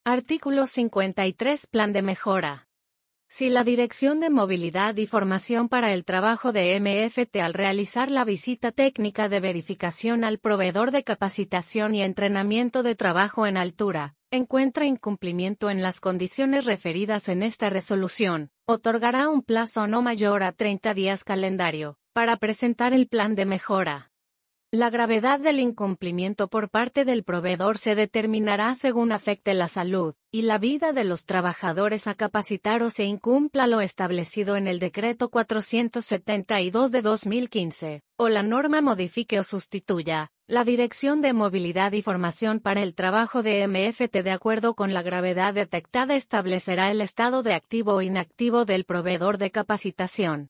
Artículo 53. Plan de mejora. Si la Dirección de Movilidad y Formación para el Trabajo de MFT al realizar la visita técnica de verificación al proveedor de capacitación y entrenamiento de trabajo en altura, encuentra incumplimiento en las condiciones referidas en esta resolución, otorgará un plazo no mayor a 30 días calendario, para presentar el plan de mejora. La gravedad del incumplimiento por parte del proveedor se determinará según afecte la salud y la vida de los trabajadores a capacitar o se incumpla lo establecido en el Decreto 472 de 2015, o la norma modifique o sustituya. La Dirección de Movilidad y Formación para el Trabajo de MFT, de acuerdo con la gravedad detectada, establecerá el estado de activo o inactivo del proveedor de capacitación.